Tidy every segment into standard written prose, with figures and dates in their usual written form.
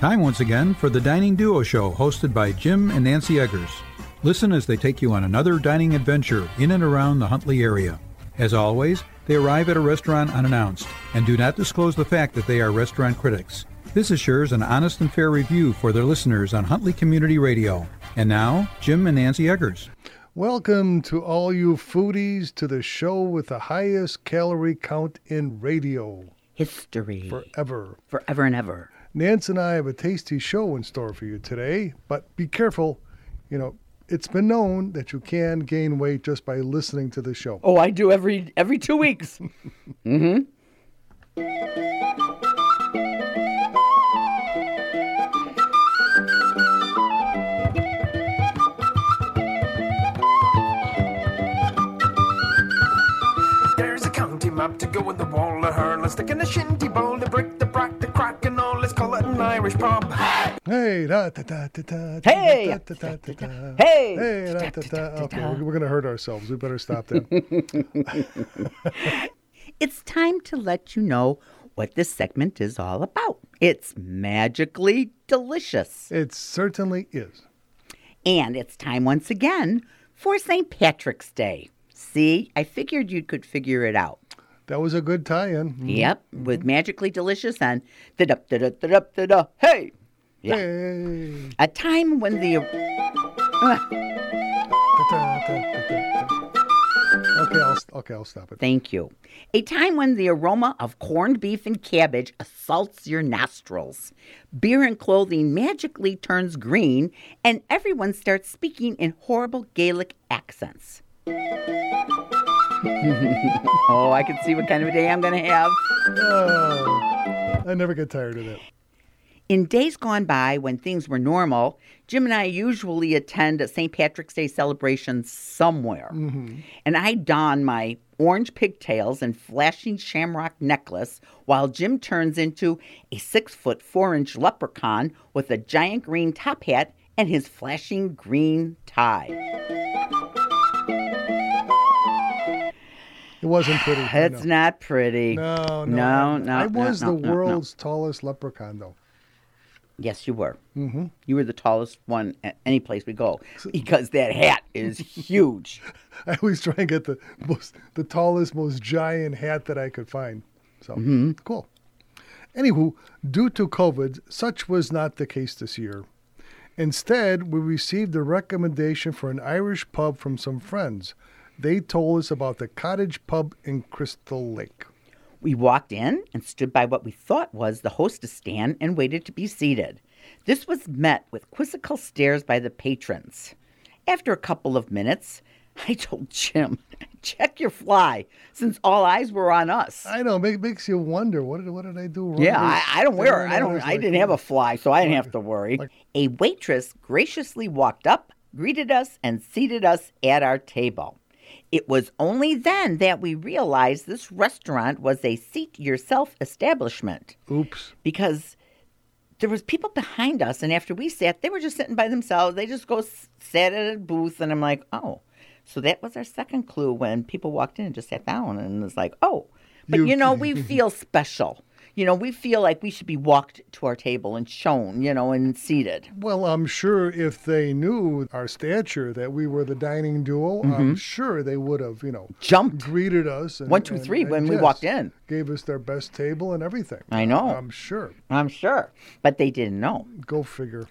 Time once again for the Dining Duo Show, hosted by Jim and Nancy Eggers. Listen as they take you on another dining adventure in and around the Huntley area. As always, they arrive at a restaurant unannounced and do not disclose the fact that they are restaurant critics. This assures an honest and fair review for their listeners on Huntley Community Radio. And now, Jim and Nancy Eggers. Welcome to all you foodies to the show with the highest calorie count in radio. History. Forever. Forever and ever. Nance and I have a tasty show in store for you today, but be careful. You know, it's been known that you can gain weight just by listening to the show. Oh, I do every 2 weeks. Mm-hmm. There's a county map to go in the wall of her. Let's stick in a shinty bowl, the brick, the brack, the crack, and all. Let's call it an Irish pub. Hey, da da da da da. Hey! Da, da, da, da, da. Hey! Hey, da, da, da. Okay, we're gonna hurt ourselves. We better stop that. It's time to let you know what this segment is all about. It's magically delicious. It certainly is. And it's time once again for St. Patrick's Day. See, I figured you could figure it out. That was a good tie-in. Yep, with magically delicious and da-da-da-da-da-da-da. Hey! Yeah. Hey. A time when the... Okay, I'll stop it. Thank you. A time when the aroma of corned beef and cabbage assaults your nostrils. Beer and clothing magically turns green, and everyone starts speaking in horrible Gaelic accents. Oh, I can see what kind of a day I'm going to have. Oh, I never get tired of that. In days gone by, when things were normal, Jim and I usually attend a St. Patrick's Day celebration somewhere. Mm-hmm. And I don my orange pigtails and flashing shamrock necklace while Jim turns into a 6-foot 4-inch leprechaun with a giant green top hat and his flashing green tie. It wasn't pretty. It's not pretty. No. I was the world's tallest leprechaun, though. Yes, you were. Mm-hmm. You were the tallest one at any place we go because that hat is huge. I always try and get the tallest, most giant hat that I could find. So, Cool. Anywho, due to COVID, such was not the case this year. Instead, we received a recommendation for an Irish pub from some friends. They told us about the Cottage Pub in Crystal Lake. We walked in and stood by what we thought was the hostess stand and waited to be seated. This was met with quizzical stares by the patrons. After a couple of minutes, I told Jim, check your fly, since all eyes were on us. I know, makes you wonder, what did I do wrong? Yeah, I don't wear it. I didn't have a fly, so I didn't have to worry. A waitress graciously walked up, greeted us, and seated us at our table. It was only then that we realized this restaurant was a seat-yourself establishment. Oops. Because there was people behind us, and after we sat, they were just sitting by themselves. They just sat at a booth, and I'm like, oh. So that was our second clue when people walked in and just sat down, and it's like, oh. But, we feel special. We feel like we should be walked to our table and shown, and seated. Well, I'm sure if they knew our stature, that we were the dining duo, I'm sure they would have, jumped, greeted us. 1, 2, 3 when we walked in. Gave us their best table and everything. I know. I'm sure. But they didn't know. Go figure.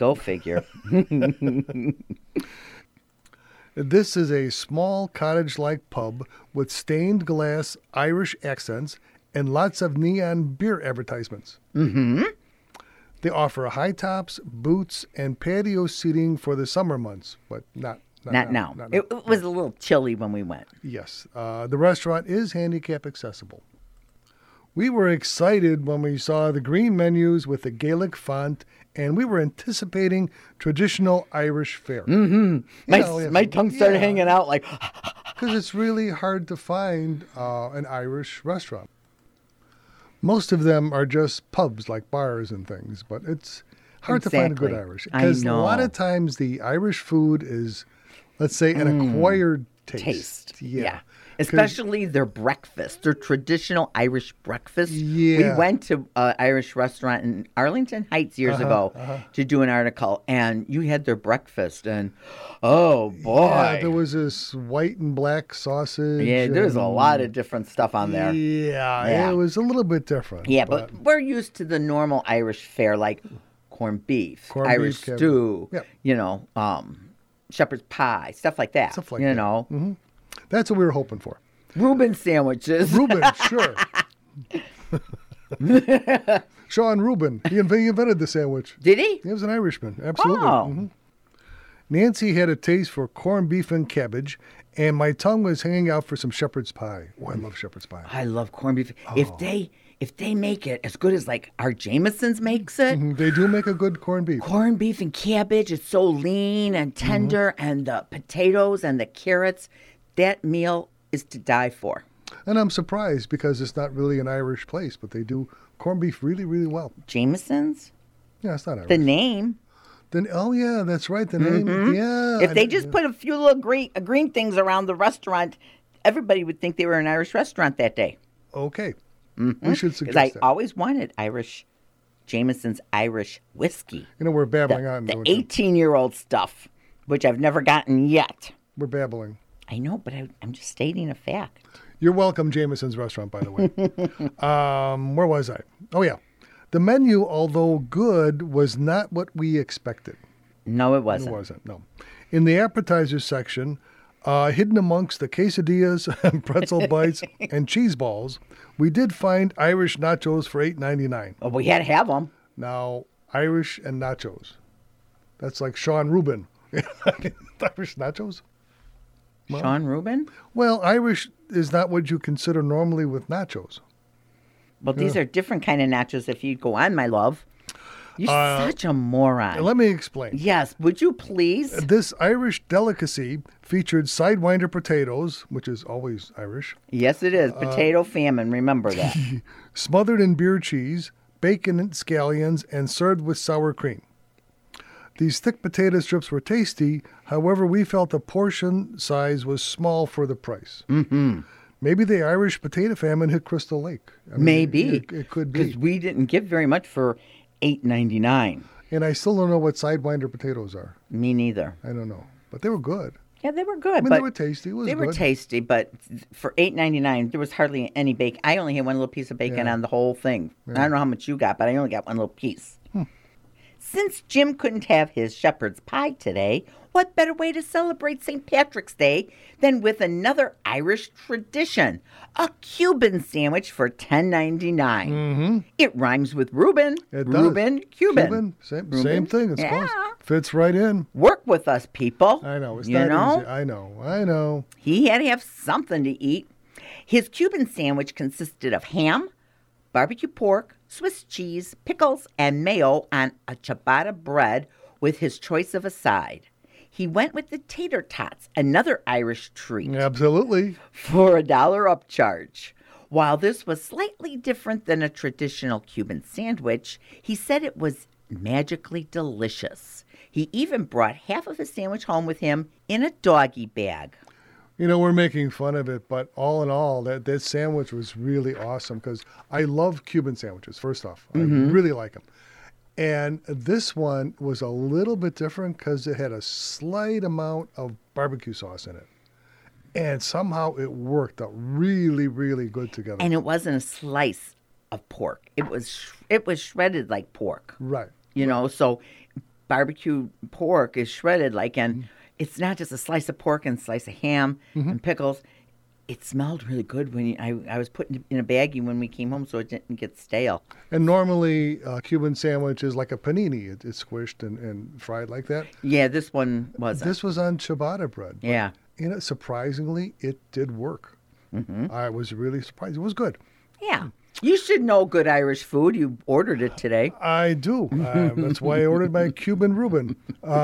This is a small cottage-like pub with stained glass Irish accents and lots of neon beer advertisements. Mm-hmm. They offer high tops, boots, and patio seating for the summer months, but not now. It was a little chilly when we went. Yes. The restaurant is handicap accessible. We were excited when we saw the green menus with the Gaelic font, and we were anticipating traditional Irish fare. Mm-hmm. My tongue started hanging out like... Because it's really hard to find an Irish restaurant. Most of them are just pubs like bars and things, but it's hard to find a good Irish. Because a lot of times the Irish food is, let's say, an acquired taste. Yeah. Especially their breakfast, their traditional Irish breakfast. Yeah. We went to an Irish restaurant in Arlington Heights years ago to do an article, and you had their breakfast, and oh boy. Yeah, there was this white and black sausage. Yeah, there's a lot of different stuff on there. Yeah, it was a little bit different. Yeah, but we're used to the normal Irish fare, like corned beef, Irish cabbage. stew, Yep. shepherd's pie, stuff like that. Stuff like you that. know. That's what we were hoping for. Reuben sandwiches. Reuben, sure. Sean Reuben. He invented the sandwich. Did he? He was an Irishman. Absolutely. Oh. Nancy had a taste for corned beef and cabbage, and my tongue was hanging out for some shepherd's pie. Oh, I love shepherd's pie. I love corned beef. If they make it as good as like our Jameson's makes it, They do make a good corned beef. corned beef and cabbage, it's so lean and tender, and the potatoes and the carrots, that meal is to die for. And I'm surprised because it's not really an Irish place, but they do corned beef really, really well. Jameson's? Yeah, it's not Irish. The name. Then, oh, yeah, that's right. The name. Yeah. If they just put a few little green things around the restaurant, everybody would think they were an Irish restaurant that day. Okay. We should Because suggest I that. always wanted Jameson's Irish whiskey. You know, we're babbling on. The don't you? 18-year-old stuff, which I've never gotten yet. We're babbling. I know, but I'm just stating a fact. You're welcome, Jameson's restaurant, by the way. Where was I? Oh, yeah. The menu, although good, was not what we expected. No, it It wasn't. wasn't, no. In the appetizers section, hidden amongst the quesadillas and pretzel bites and cheese balls, we did find Irish nachos for $8.99. Well, we had to have them. Now, Irish and nachos. That's like Sean Reuben. Irish nachos? Sean Reuben? Well, Irish is not what you consider normally with nachos. Well, these are different kind of nachos if you go on, my love. You're such a moron. Let me explain. Yes, would you please? This Irish delicacy featured Sidewinder potatoes, which is always Irish, Yes, it is. Potato famine, remember that. smothered in beer cheese, bacon and scallions, and served with sour cream. These thick potato strips were tasty. However, we felt the portion size was small for the price. Mm-hmm. Maybe the Irish potato famine hit Crystal Lake. I mean, Maybe. It could be. Because we didn't give very much for $8.99. And I still don't know what Sidewinder potatoes are. Me neither. I don't know. But they were good. Yeah, they were good. I mean, but they were tasty. It was They good. were tasty, but for $8.99, there was hardly any bacon. I only had one little piece of bacon Yeah. on the whole thing. I don't know how much you got, but I only got one little piece. Since Jim couldn't have his shepherd's pie today, what better way to celebrate St. Patrick's Day than with another Irish tradition, a Cuban sandwich for $10.99. It rhymes with Reuben. It does. Reuben, Cuban. Same thing. It's Yeah. close. Fits right in. Work with us, people. I know. It's you not know? easy. I know. He had to have something to eat. His Cuban sandwich consisted of ham, barbecue pork, Swiss cheese, pickles, and mayo on a ciabatta bread with his choice of a side. He went with the tater tots, another Irish treat, Absolutely. for $1 upcharge. While this was slightly different than a traditional Cuban sandwich, he said it was magically delicious. He even brought half of his sandwich home with him in a doggy bag. You know, we're making fun of it, but all in all, that sandwich was really awesome because I love Cuban sandwiches, first off. I really like them. And this one was a little bit different because it had a slight amount of barbecue sauce in it. And somehow it worked out really, really good together. And it wasn't a slice of pork. It was shredded like pork. Right. You know, so barbecue pork is shredded like, and it's not just a slice of pork and a slice of ham and pickles. It smelled really good when I was putting it in a baggie when we came home so it didn't get stale. And normally a Cuban sandwich is like a panini. It's squished and fried like that. Yeah, this one wasn't. This was on ciabatta bread. Yeah. You know, surprisingly, it did work. I was really surprised. It was good. Yeah. You should know good Irish food. You ordered it today. I do. That's why I ordered my Cuban Reuben.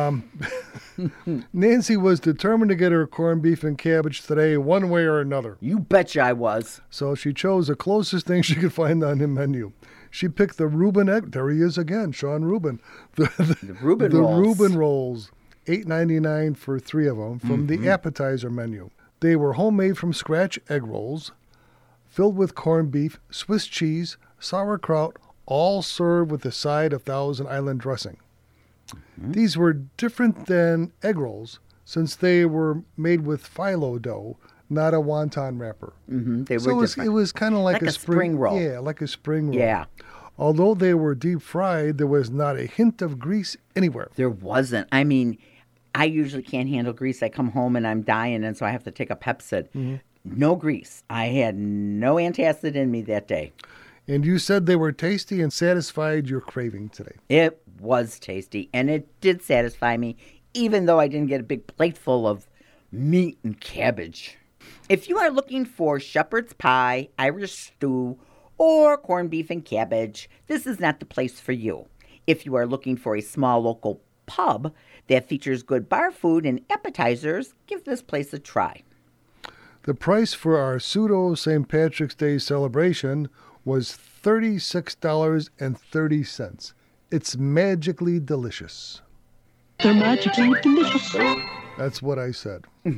Nancy was determined to get her corned beef and cabbage today one way or another. You betcha I was. So she chose the closest thing she could find on the menu. She picked the Reuben egg. There he is again, Sean Reuben. The Reuben the rolls. Reuben rolls, $8.99 for 3 of them from the appetizer menu. They were homemade from scratch egg rolls, filled with corned beef, Swiss cheese, sauerkraut, all served with a side of Thousand Island dressing. These were different than egg rolls since they were made with phyllo dough, not a wonton wrapper. They So were it was, different. it was kind of like, Like a spring roll. Yeah, like a spring roll. Yeah. Although they were deep fried, there was not a hint of grease anywhere. There wasn't. I mean, I usually can't handle grease. I come home and I'm dying, and so I have to take a Pepcid. No grease. I had no antacid in me that day. And you said they were tasty and satisfied your craving today. It was tasty, and it did satisfy me, even though I didn't get a big plate full of meat and cabbage. If you are looking for shepherd's pie, Irish stew, or corned beef and cabbage, this is not the place for you. If you are looking for a small local pub that features good bar food and appetizers, give this place a try. The price for our pseudo St. Patrick's Day celebration was $36.30. It's magically delicious. They're magically delicious. That's what I said. All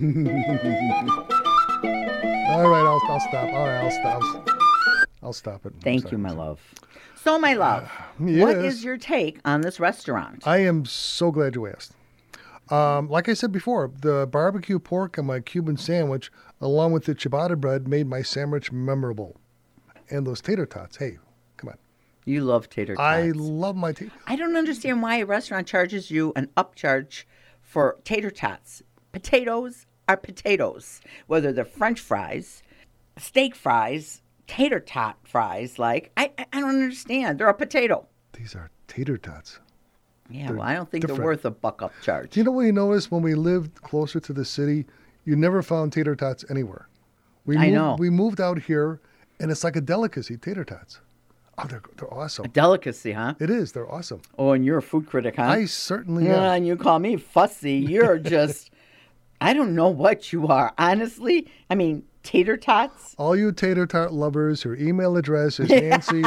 right, I'll stop. All right, I'll stop it. Thank you, my love. So, my love, what yes. is your take on this restaurant? I am so glad you asked. Like I said before, the barbecue pork and my Cuban sandwich, along with the ciabatta bread, made my sandwich memorable. And those tater tots, hey, come on. You love tater tots. I love my tater. I don't understand why a restaurant charges you an upcharge for tater tots. Potatoes are potatoes, whether they're French fries, steak fries, tater tot fries. Like, I don't understand. They're a potato. These are tater tots. Yeah, well, I don't think different. they're worth a buck upcharge. Do you know what you noticed when we lived closer to the city? You never found tater tots anywhere. I know. We moved out here, and it's like a delicacy, tater tots. Oh, they're awesome. A delicacy, huh? It is. They're awesome. Oh, and you're a food critic, huh? I certainly Yeah, am. and you call me fussy. You're just, I don't know what you are. Honestly, I mean, tater tots? All you tater tot lovers, her email address is Nancy.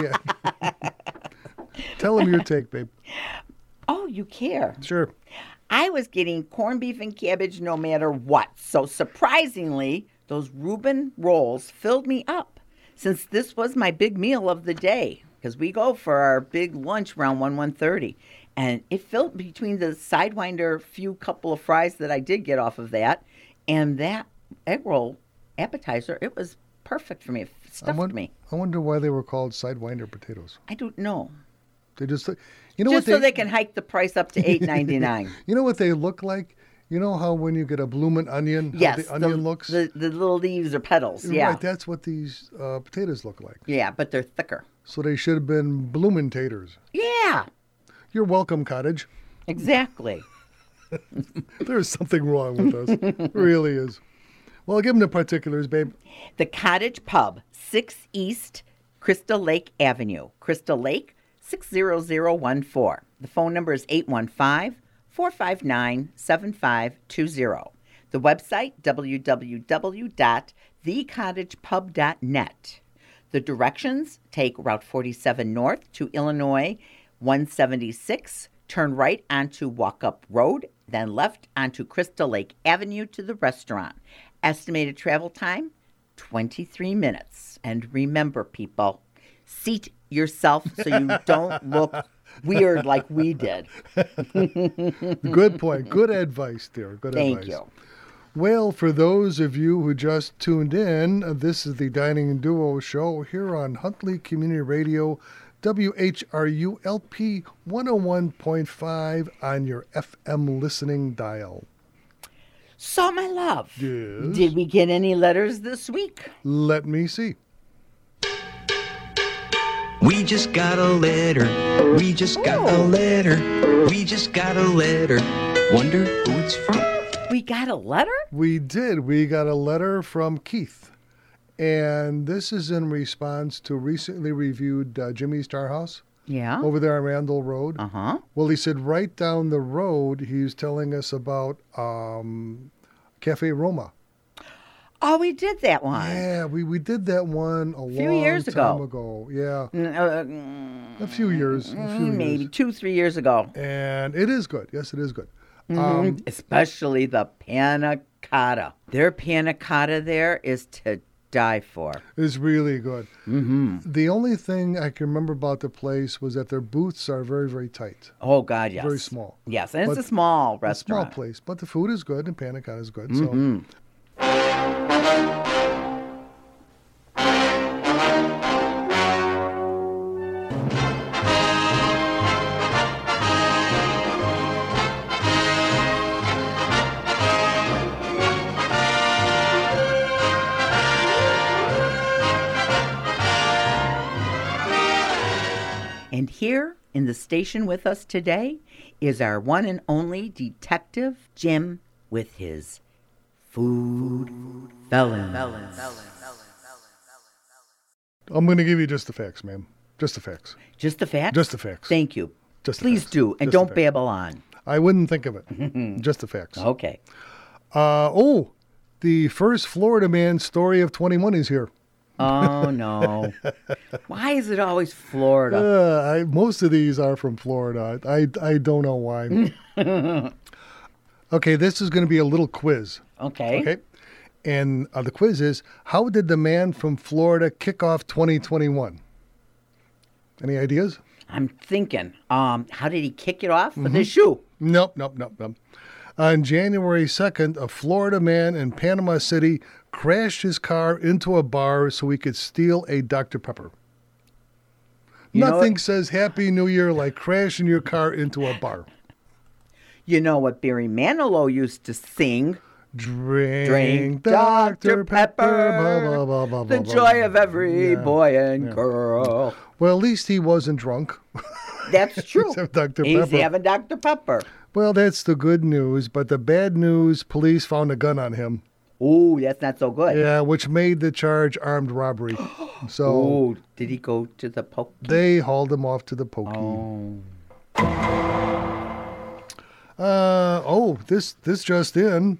Tell them your take, babe. Oh, you care. Sure. I was getting corned beef and cabbage no matter what. So surprisingly, those Reuben rolls filled me up since this was my big meal of the day because we go for our big lunch around 1:30. And it filled between the Sidewinder few couple of fries that I did get off of that and that egg roll appetizer. It was perfect for me. It stuffed me. I wonder why they were called Sidewinder potatoes. I don't know. They just, you know Just what so they can hike the price up to $8.99. You know what they look like? You know how when you get a bloomin' onion, Yes, how the onion looks? The little leaves or petals. You're Yeah. Right, that's what these potatoes look like. Yeah, but they're thicker. So they should have been bloomin' taters. Yeah, You're welcome, cottage. exactly. There's something wrong with us. There really is. Well, give them the particulars, babe. The Cottage Pub, 6 East Crystal Lake Avenue. Crystal Lake, 60014. The phone number is 815-459-7520. The website, www.thecottajepub.net. The directions, take Route 47 north to Illinois 176, turn right onto Walkup Road, then left onto Crystal Lake Avenue to the restaurant. Estimated travel time, 23 minutes. And remember, people, seat yourself so you don't look weird like we did. Good point. Good advice there. Good Thank advice. you. Well, for those of you who just tuned in, this is the Dining Duo Show here on Huntley Community Radio, WHRULP 101.5 on your FM listening dial. So, my love, Yes. did we get any letters this week? Let me see. We just got a letter. We just got a letter. We just got a letter. Wonder who it's from. We got a letter? We did. We got a letter from Keith. And this is in response to recently reviewed Jimmy's Star House Yeah. over there on Randall Road. Uh-huh. Well, he said right down the road, he's telling us about Cafe Roma. Oh, we did that one. Yeah, we did that one a Few long years time ago. ago. Yeah, Uh, a few years. maybe 2-3 years ago. And it is good. Yes, it is good. Especially the panna cotta. Their panna cotta there is to die for. It's really good. Mm-hmm. The only thing I can remember about the place was that their booths are very, very tight. Oh, God, yes. Very small. Yes, and But it's a small A restaurant. small place, but the food is good and panna cotta is good. Mm-hmm. And here in the station with us today is our one and only Detective Jim with his food felons. I'm going to give you just the facts, ma'am. Just the facts. Just the facts? Just the facts. Thank you. Just the Please facts. do, and Just the don't facts. babble on. I wouldn't think of it. Just the facts. Okay. The first Florida man story of 21 is here. Oh, no. Why is it always Florida? Most of these are from Florida. I don't know why. Okay, this is going to be a little quiz. Okay. And the quiz is, how did the man from Florida kick off 2021? Any ideas? I'm thinking, how did he kick it off with his shoe? Nope. On January 2nd, a Florida man in Panama City crashed his car into a bar so he could steal a Dr. Pepper. You know Nothing what? says Happy New Year like crashing your car into a bar. You know what Barry Manilow used to sing? Drink Dr. Pepper. Blah, blah, blah, blah, The blah, joy blah. of every Yeah. boy and girl. Well, at least he wasn't drunk. That's true. Except Dr. He's Pepper. having Dr. Pepper. Well, that's the good news, but the bad news, police found a gun on him. Ooh, that's not so good. Yeah, which made the charge armed robbery. So Ooh, did he go to the poke? they hauled him off to the pokey. This just in.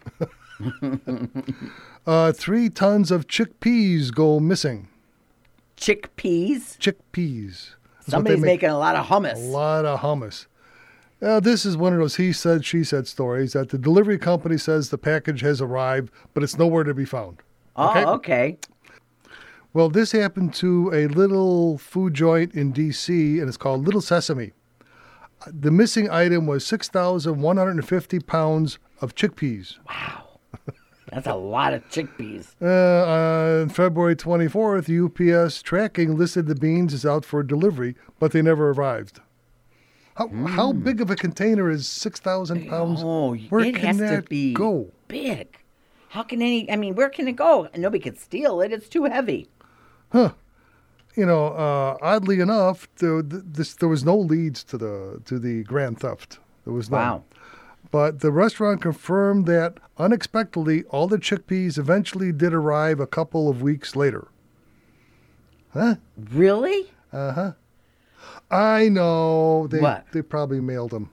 3 tons of chickpeas go missing. Chickpeas? Chickpeas. That's what Somebody's they make. making a lot of hummus. A lot of hummus. This is one of those he said, she said stories that the delivery company says the package has arrived, but it's nowhere to be found. Oh, okay. Well, this happened to a little food joint in D.C., and it's called Little Sesame. The missing item was 6,150 pounds of chickpeas. Wow. That's a lot of chickpeas. On February 24th, UPS tracking listed the beans as out for delivery, but they never arrived. How big of a container is 6,000 pounds? Oh, Where it can has that to be go? big. How can where can it go? Nobody could steal it. It's too heavy. Oddly enough, there was no leads to the grand theft. There was none. Wow. But the restaurant confirmed that unexpectedly, all the chickpeas eventually did arrive a couple of weeks later. Huh? Really? I know. What? They probably mailed them.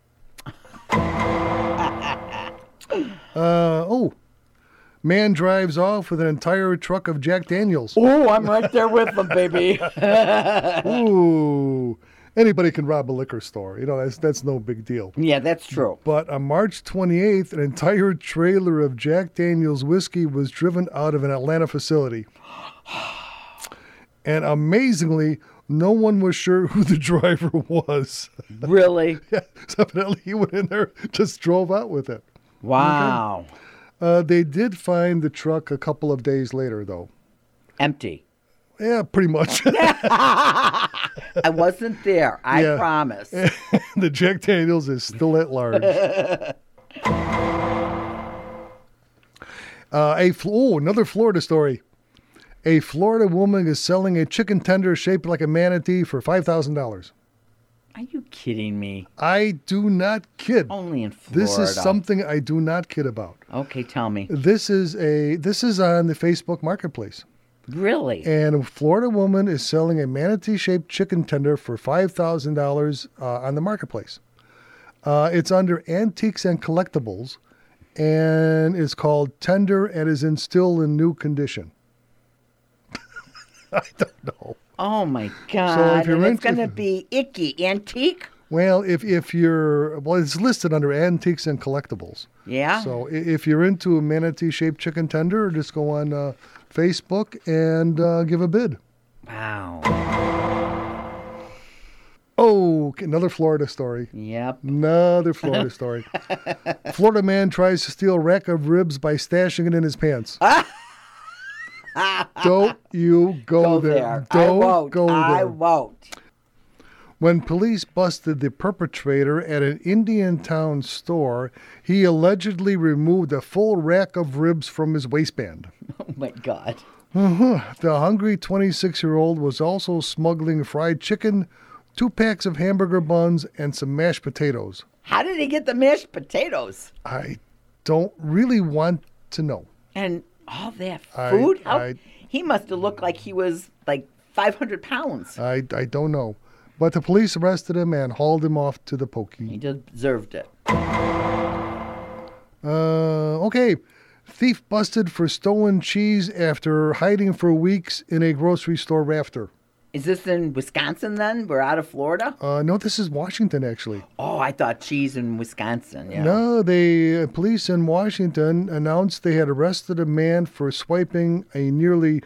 Man drives off with an entire truck of Jack Daniels. Oh, I'm right there with them, baby. Ooh. Anybody can rob a liquor store. That's no big deal. Yeah, that's true. But on March 28th, an entire trailer of Jack Daniels whiskey was driven out of an Atlanta facility. And amazingly, no one was sure who the driver was. Really? Yeah, so evidently he went in there, just drove out with it. Wow. They did find the truck a couple of days later, though. Empty. Yeah, pretty much. I wasn't there. I Yeah. promise. The Jack Daniels is still at large. Another Florida story. A Florida woman is selling a chicken tender shaped like a manatee for $5,000. Are you kidding me? I do not kid. Only in Florida. This is something I do not kid about. Okay, tell me. This is on the Facebook Marketplace. Really? And a Florida woman is selling a manatee-shaped chicken tender for $5,000 on the marketplace. It's under Antiques and Collectibles, and it's called Tender and is still in new condition. I don't know. Oh, my God. So if you're And it's into- going to be icky. Antique? Well, if you're, well, it's listed under antiques and collectibles. Yeah. So if you're into a manatee-shaped chicken tender, just go on Facebook and give a bid. Wow. Oh, another Florida story. Yep. Another Florida story. Florida man tries to steal rack of ribs by stashing it in his pants. Don't you go there. Don't go there. I won't. When police busted the perpetrator at an Indiantown store, he allegedly removed a full rack of ribs from his waistband. Oh, my God. The hungry 26-year-old was also smuggling fried chicken, 2 packs of hamburger buns, and some mashed potatoes. How did he get the mashed potatoes? I don't really want to know. And all that food? I- He must have looked like he was like 500 pounds. I don't know. But the police arrested him and hauled him off to the He pokey. deserved it. Okay. Thief busted for stolen cheese after hiding for weeks in a grocery store rafter. Is this in Wisconsin then? We're out of Florida? No, this is Washington, actually. Oh, I thought cheese in Wisconsin. Yeah. No, the police in Washington announced they had arrested a man for swiping a nearly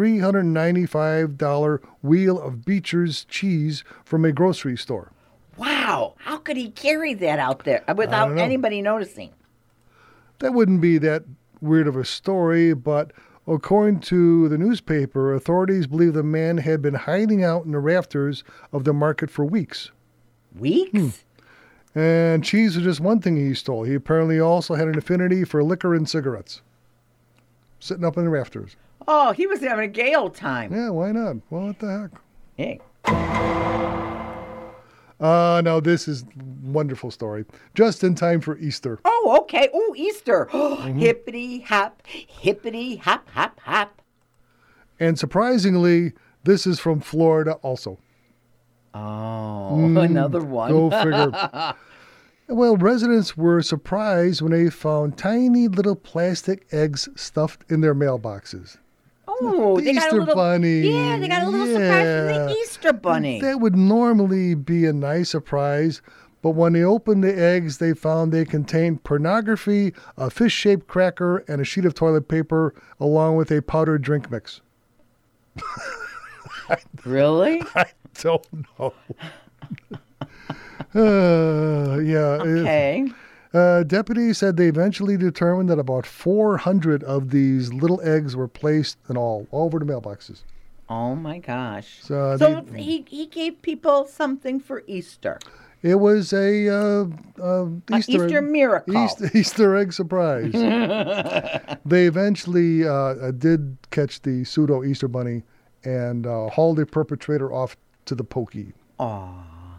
$395 wheel of Beecher's cheese from a grocery store. Wow. How could he carry that out there without don't know. anybody noticing? That wouldn't be that weird of a story, but according to the newspaper, authorities believe the man had been hiding out in the rafters of the market for weeks. Weeks? And cheese was just one thing he stole. He apparently also had an affinity for liquor and cigarettes. Sitting up in the rafters. Oh, he was having a gay old time. Yeah, why not? Well, what the heck? Hey. Now this is a wonderful story. Just in time for Easter. Oh, okay. Oh, Easter. Hippity hop, hippity hop, hop, hop. And surprisingly, this is from Florida also. Oh, another one. Go figure. Well, residents were surprised when they found tiny little plastic eggs stuffed in their mailboxes. Oh, The they got a Easter little bunny. Yeah, they got a little surprise from Yeah. the Easter bunny. That would normally be a nice surprise, but when they opened the eggs, they found they contained pornography, a fish-shaped cracker, and a sheet of toilet paper, along with a powdered drink mix. Really? I don't know. Yeah. Okay. Deputies said they eventually determined that about 400 of these little eggs were placed in all over the mailboxes. Oh my gosh. So he gave people something for Easter. It was a Easter miracle. Easter egg surprise. They eventually did catch the pseudo Easter bunny and hauled the perpetrator off to the pokey. Aw.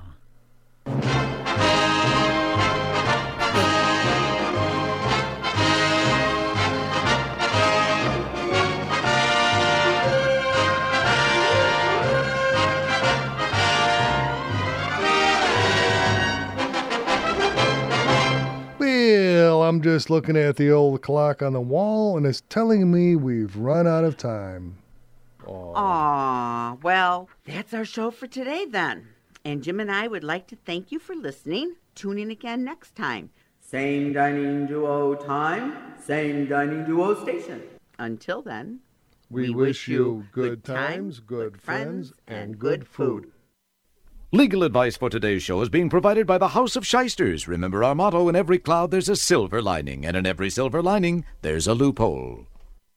Well, I'm just looking at the old clock on the wall, and it's telling me we've run out of time. Aw, well, that's our show for today then. And Jim and I would like to thank you for listening. Tune in again next time. Same Dining Duo time, same Dining Duo station. Until then, We wish you good times, good friends, and good food. Legal advice for today's show is being provided by the House of Shysters. Remember our motto, in every cloud there's a silver lining, and in every silver lining there's a loophole.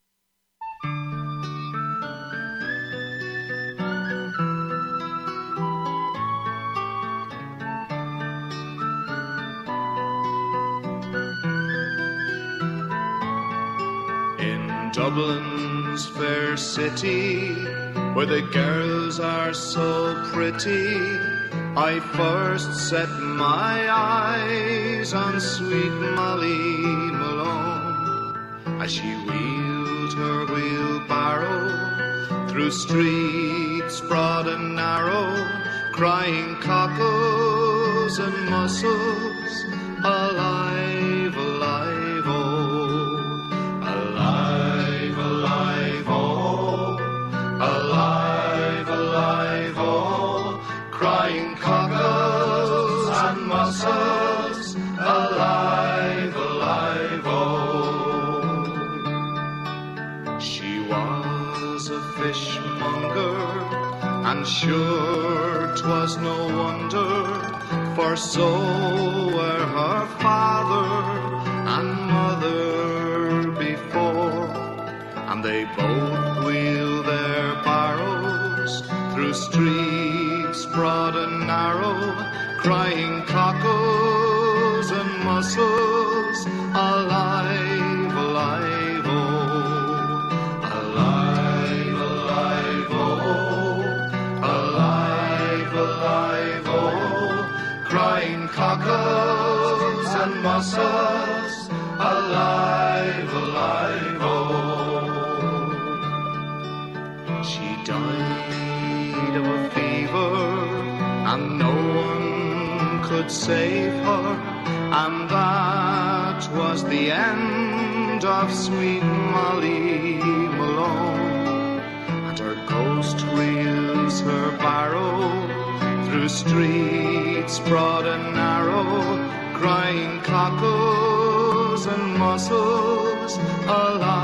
In Dublin's fair city, where the girls are so pretty, I first set my eyes on sweet Molly Malone, as she wheeled her wheelbarrow through streets broad and narrow, crying cockles and mussels, alive, alive, oh, alive, alive, oh, alive, alive, oh, crying cockles fishmonger, and sure 'twas no wonder, for so were her father and mother before, and they both wheeled their barrows through streets broad and narrow, crying cockles and mussels, alive, alive, oh, alive, alive, oh, alive, alive, oh, crying cockles and mussels, alive, alive, oh. She died of a fever, and no one could save her, and that was the end of sweet Molly Malone. And her ghost reels her barrow through streets broad and narrow, crying cockles and mussels, alive.